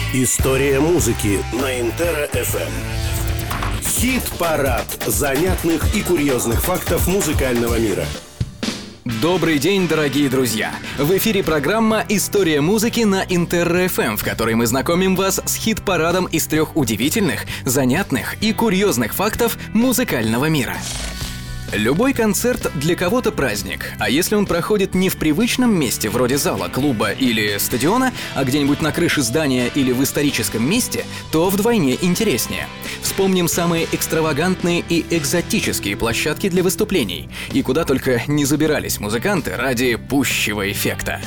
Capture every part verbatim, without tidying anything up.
История музыки на Интера эф эм. Хит-парад занятных и курьезных фактов музыкального мира. Добрый день, дорогие друзья! В эфире программа «История музыки» на Интера эф эм, в которой мы знакомим вас с хит-парадом из трех удивительных, занятных и курьезных фактов музыкального мира. Любой концерт для кого-то праздник, а если он проходит не в привычном месте, вроде зала, клуба или стадиона, а где-нибудь на крыше здания или в историческом месте, то вдвойне интереснее. Вспомним самые экстравагантные и экзотические площадки для выступлений, и куда только не забирались музыканты ради пущего эффекта.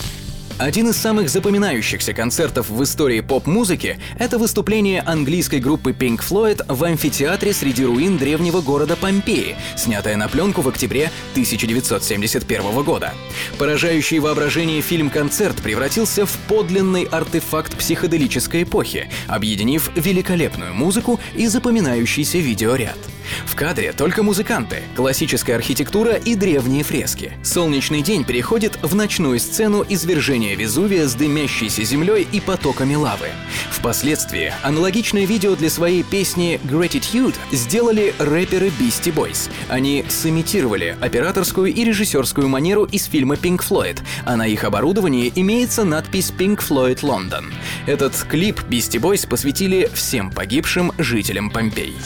Один из самых запоминающихся концертов в истории поп-музыки — это выступление английской группы Pink Floyd в амфитеатре среди руин древнего города Помпеи, снятое на пленку в октябре тысяча девятьсот семьдесят первого года. Поражающий воображение фильм-концерт превратился в подлинный артефакт психоделической эпохи, объединив великолепную музыку и запоминающийся видеоряд. В кадре только музыканты, классическая архитектура и древние фрески. Солнечный день переходит в ночную сцену извержения Везувия с дымящейся землей и потоками лавы. Впоследствии аналогичное видео для своей песни «Gratitude» сделали рэперы Beastie Boys. Они сымитировали операторскую и режиссерскую манеру из фильма Pink Floyd, а на их оборудовании имеется надпись Pink Floyd London. Этот клип Beastie Boys посвятили всем погибшим жителям Помпей.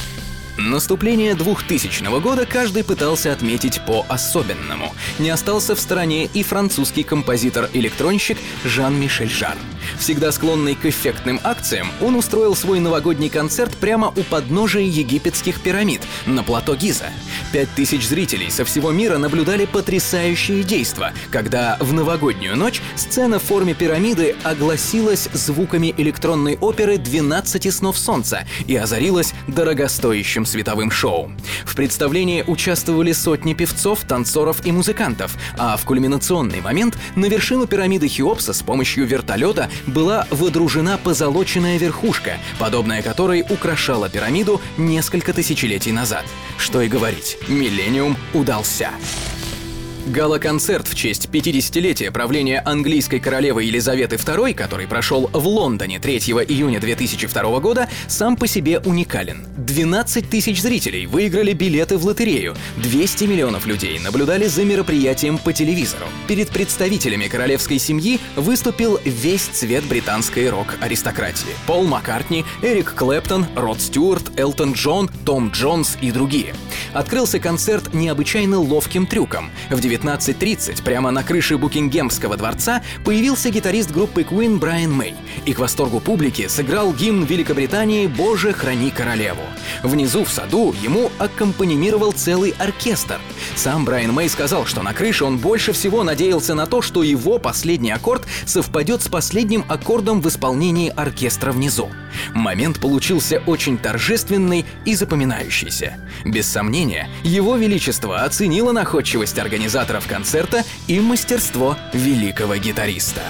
Наступление двухтысячного года каждый пытался отметить по-особенному. Не остался в стороне и французский композитор-электронщик Жан-Мишель Жарр. Всегда склонный к эффектным акциям, он устроил свой новогодний концерт прямо у подножия египетских пирамид, на плато Гиза. Пять тысяч зрителей со всего мира наблюдали потрясающие действа, когда в новогоднюю ночь сцена в форме пирамиды огласилась звуками электронной оперы «двенадцать снов солнца» и озарилась дорогостоящим световым шоу. В представлении участвовали сотни певцов, танцоров и музыкантов, а в кульминационный момент на вершину пирамиды Хеопса с помощью вертолета была водружена позолоченная верхушка, подобная которой украшала пирамиду несколько тысячелетий назад. Что и говорить, миллениум удался. Гала-концерт в честь пятидесятилетия правления английской королевы Елизаветы второй, который прошел в Лондоне третьего июня две тысячи второго года, сам по себе уникален. двенадцать тысяч зрителей выиграли билеты в лотерею, двести миллионов людей наблюдали за мероприятием по телевизору. Перед представителями королевской семьи выступил весь цвет британской рок-аристократии: Пол Маккартни, Эрик Клэптон, Род Стюарт, Элтон Джон, Том Джонс и другие. Открылся концерт необычайно ловким трюком. В девятнадцать тридцать прямо на крыше Букингемского дворца появился гитарист группы Queen Брайан Мэй и к восторгу публики сыграл гимн Великобритании «Боже, храни королеву». Внизу в саду ему аккомпанимировал целый оркестр. Сам Брайан Мэй сказал, что на крыше он больше всего надеялся на то, что его последний аккорд совпадет с последним аккордом в исполнении оркестра внизу. Момент получился очень торжественный и запоминающийся. Без сомнения, его величество оценило находчивость организаторов концерта и мастерство великого гитариста.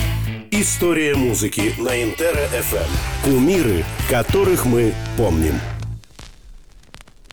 История музыки на Интера эф эм. Кумиры, которых мы помним.